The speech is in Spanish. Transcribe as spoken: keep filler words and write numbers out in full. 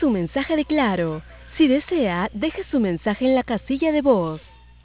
su mensaje de Claro. Si desea, deje su mensaje en la casilla de voz.